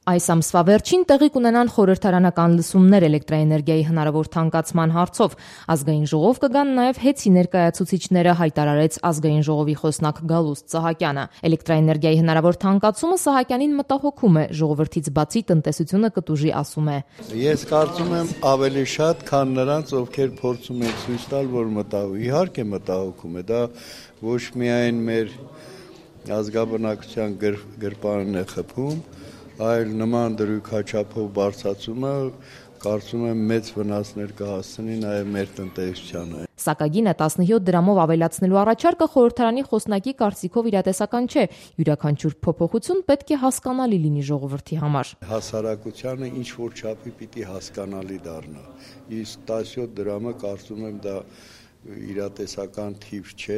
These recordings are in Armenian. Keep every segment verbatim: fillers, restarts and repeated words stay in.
Այս ամսվա վերջին տեղի կունենան խորհրդարանական լսումներ էլեկտրաէներգիայի հնարավոր թանկացման հարցով։ Ազգային ժողով կգան նաև հեծի ներկայացուցիչները, հայտարարեց Ազգային ժողովի խոսնակ Գալուստ Սահակյանը։ Էլեկտրաէներգիայի հնարավոր թանկացումը Սահակյանին մտահոգում է, ժողովրդից բացի տնտեսությունը կտուժի, ասում է։ Ես կարծում եմ ավելի շատ, քան նրանց, ովքեր փորձում են ցույց տալ, որ մտահոգ, իհարկե մտահոգում է, դա ոչ միայն մեր ազգաբնակության գրպանն է խփում, այլ նման դրույքաչափով բարձրացումը կարծում եմ մեծ վնասներ կհասցնի նաև մեր տնտեսությանը։ Սակագինը տասնյոթ դրամով ավելացնելու առաջարկը խորհրդարանի խոսնակի կարծիքով իրատեսական չէ։ Յուրաքանչյուր փոփոխություն պետք է հասկանալի լինի ժողովրդի համար։ Հասարակությանը ինչ որ չափի պիտի հասկանալի դառնա։ Իսկ տասնյոթ դրամը կարծում եմ դա իրատեսական թիվ չէ։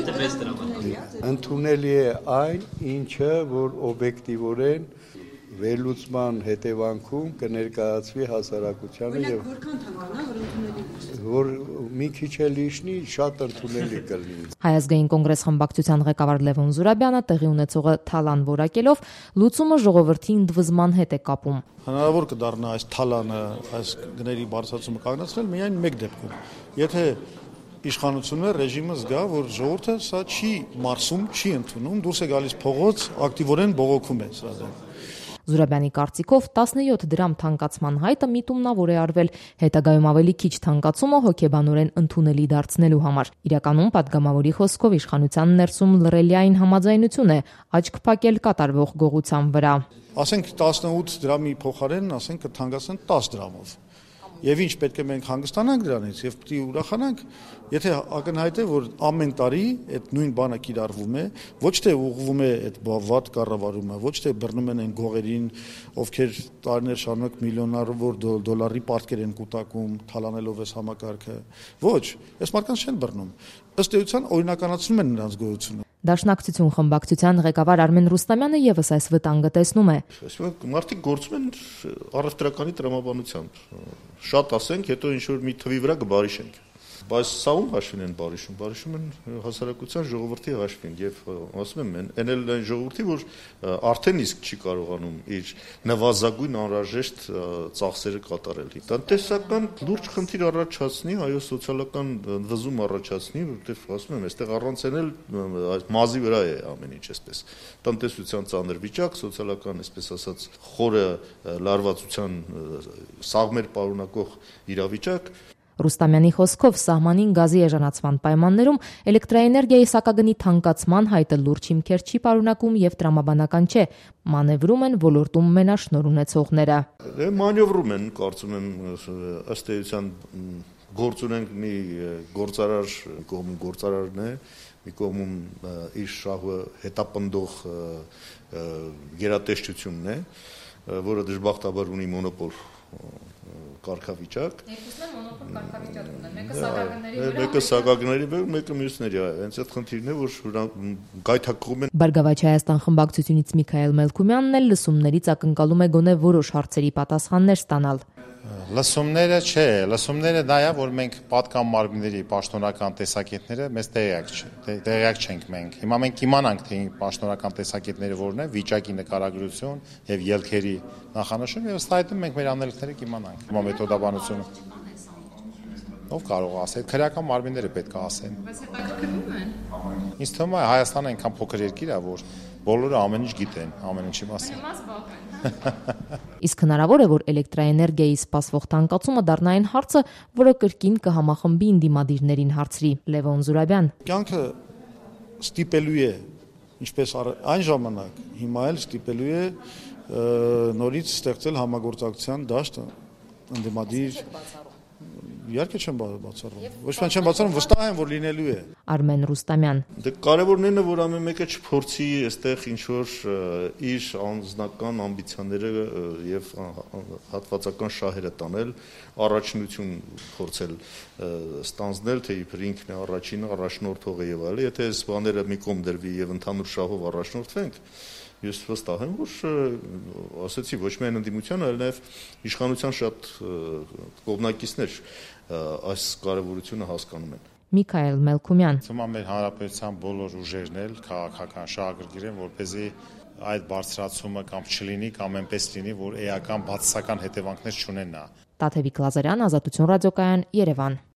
Ընդունելի է այն, ինչը որ օբյեկտիվորեն վերլուծման հետևանքում կներկայացվի հասարակությանը եւ որքան թանկանա որ ընդունելի որ մի քիչ էլ իշնի շատ ընդունելի կլինի։ Հայ ազգային կոնգրես խմբակցության ղեկավար Լևոն Զուրաբյանը տեղի ունեցողը թալան որակելով լուծումը ժողովրդի ընդվզման հետ է կապում։ Հնարավոր կդառնա այս թալանը, այս գների բարձրացումը կանգնեցնել միայն մեկ դեպքում։ Եթե իշխանությունը ռեժիմը զգա, որ ժողովուրդը սա չի մարսում, չի ընդունում, դուրս է գալիս փողոց, ակտիվորեն բողոքում է սրա դեմ։ Զուրաբյանի կարծիքով տասնյոթ դրամ թանկացման հայտը միտումնավոր է արվել, հետագայում ավելի քիչ թանկացումը հոգեբանորեն ընդունելի դարձնելու համար։ Իրականում պատգամավորի խոսքով իշխանության ներսում լռելիային համաձայնություն է աչք փակել կատարվող գողության վրա։ Ասենք տասնութ դրամի փոխարեն, ասենք կթանկացնեն տասը դրամով։ Եվ ինչ պետք է մենք հանգստանանք դրանից եւ պետք է ուրախանանք, եթե ակնհայտ է, որ ամեն տարի այդ նույն բանը կիրառվում է, ոչ թե ուղղվում է այդ վատ կառավարումը, ոչ թե բռնում են այն գողերին, ովքեր տարիներ շարունակ միլիոնավոր դոլարի պարտքեր են կուտակում, թալանելով այս համակարգը։ Ոչ, այս մարդկանց չեն բռնում։ Ըստ էության օրինականացնում են նրանց գոյությունը։ Դաշնակցություն խմբակցության ղեկավար Արմեն Ռուստամյանը եւս այս վտանգը տեսնում է։ Այսինքն մարդիկ գործում են առևտրականի տրամաբանությամբ։ Շատ ասենք, հետո ինչ որ մի թվի վրա կբարիշենք։ Բայց սա ում հաշվին են բարիշում, բարիշում են հասարակության ժողովրդի հաշվին եւ ասում եմ, այն էլ այն ժողովրդի, որ արդեն իսկ չի կարողանում իր նվազագույն անհրաժեշտ ծախսերը կատարել։ Տնտեսական լուրջ խնդիր առաջացնի, այո, սոցիալական վզում առաջացնի, որովհետեւ ասում եմ, այստեղ առանց էլ մազի վրա է ամեն ինչ, այսպես տնտեսության ծանր վիճակ, սոցիալական, այսպես ասած, խորը լարվածության սաղմեր պարունակող իրավիճակ։ Ռուստամյանի խոսքով սահմանին գազի էժանացման պայմաններում էլեկտրաէներգիայի սակագնի թանկացման հայտը լուրջ հիմքեր չի պարունակում եւ տրամաբանական չէ, մանևրում են ոլորտում մենաշնոր ունեցողները։ Մանևրում են, կարծում եմ, ըստ էության գործ ունենք մի գործարար, կողմում գործարարն է, մի կողմում իր շահը հետապնդող գերատեսչությունն է, որը դժբախտաբար ունի մոնոպոլ կարգավիճակ։ Երկուսն են մոնոպոլ կարգավիճակ ունեն, մեկը սակագների վրա, մեկը սակագների վրա, մեկը մյուսների, հենց այդ խնդիրն է, որ գայթակղում են։ Բարգավաճ Հայաստան խմբակցությունից Միքայել Մելքումյանն էլ լսումներից ակնկալում է գոնե որոշ հարցերի պատասխաններ ստանալ։ Լսումները չէ, լսումները դա է, որ մենք պատկան մարմինների պաշտոնական տեսակետները մեզ տեղյակ տեղյակ չենք մենք։ Հիմա մենք իմանանք, թե պաշտոնական տեսակետները որն են, վիճակի նկարագրություն եւ ելքերի նախանշում եւ ըստ այդմ մենք մեր անելիքները կիմանանք։ Հիմա մեթոդաբանությունը ով կարող է ասել, քրեական մարմինները պետք է ասեն։ Բայց հետաքրքրվում են։ Ինձ թվում է Հայաստանը այնքան փոքր երկիր է, որ բոլորը ամեն ինչ գիտեն, ամեն ինչի մասին։ Իսկ հնարավոր է, որ էլեկտրաէներգիայի սպասվող թանկացումը դառնա այն հարցը, որը կրկին կհամախմբի ինդիմադիրներին հարցրի։ Լևոն Զուրաբյան։ Կյանքը ստիպելու է, ինչպես այն ժամանակ, հիմա էլ ստիպելու է նորից ստեղծել համագործակցության դաշտ ընդդիմադիր Իհարկե չեմ բացառում։ Ոչ մի չեմ բացառում, վստահ եմ, որ լինելու է։ Արմեն Ռուստամյան։ Դե կարևորն այն է, որ ամեն մեկը չփորձի այստեղ ինչ որ իր անձնական ամբիցիաները եւ հատվածական շահերը տանել, առաջնություն փորձել ստանձնել, թե իբր ինքն է առաջինը, առաջնորդողը եւ այլն։ Եթե այս բաները մի կողմ դրվի եւ ընդհանուր շահով առաջնորդվենք, ես վստահ եմ, որ ասեցի ոչ միայն ընդդիմության, այլ նաև իշխանության շատ կողմնակիցներ այս կարևորությունը հասկանում են։ Միքայել Մելքումյան։ Թվում է մեր հանրապետության բոլոր ուժերն էլ քաղաքական շահագրգիռ են, որպեսզի այդ բարձրացումը կամ չլինի կամ այնպես լինի, որ էական բացասական հետևանքներ չունենա։ Տաթևիկ Լազարյան, Ազատություն ռադիոկայան, Երևան։